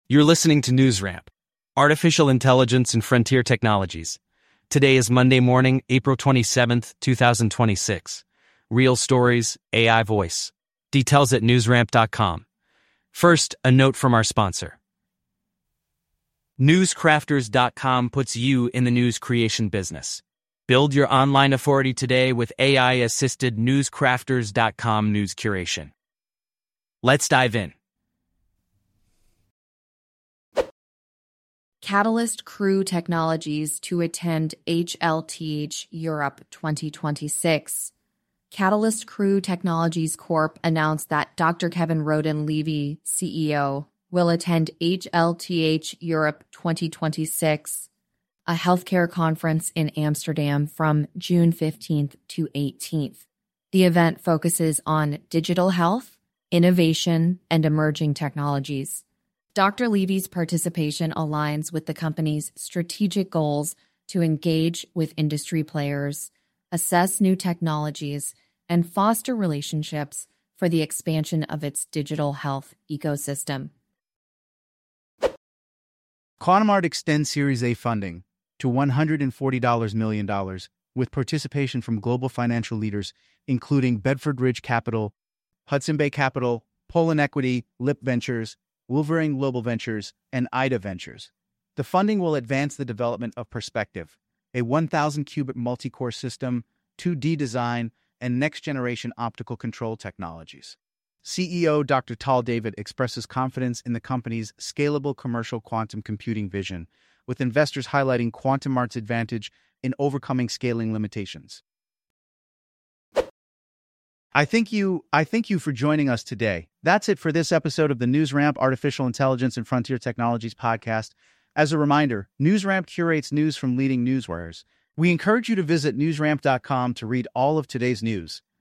You're listening to NewsRamp, Artificial Intelligence and Frontier Technologies. Today is Monday morning, April 27th, 2026. Real stories, AI voice. Details at newsramp.com. First, a note from our sponsor. Newscrafters.com puts you in the news creation business. Build your online authority today with AI-assisted Newscrafters.com news curation. Let's dive in. Catalyst Crew Technologies to attend HLTH Europe 2026. Catalyst Crew Technologies Corp. announced that Dr. Kevin Roden-Levy, CEO, will attend HLTH Europe 2026, a healthcare conference in Amsterdam from June 15th to 18th. The event focuses on digital health, innovation, and emerging technologies. Dr. Levy's participation aligns with the company's strategic goals to engage with industry players, assess new technologies, and foster relationships for the expansion of its digital health ecosystem. QuantumArt extends Series A funding to $140 million with participation from global financial leaders, including Bedford Ridge Capital, Hudson Bay Capital, Poland Equity, Lip Ventures, Wolverine Global Ventures, and IDA Ventures. The funding will advance the development of Perspective, a 1,000-qubit multi-core system, 2D design, and next-generation optical control technologies. CEO Dr. Tal David expresses confidence in the company's scalable commercial quantum computing vision, with investors highlighting QuantumArt's advantage in overcoming scaling limitations. I thank you for joining us today. That's it for this episode of the NewsRamp Artificial Intelligence and Frontier Technologies podcast. As a reminder, NewsRamp curates news from leading newswires. We encourage you to visit newsramp.com to read all of today's news.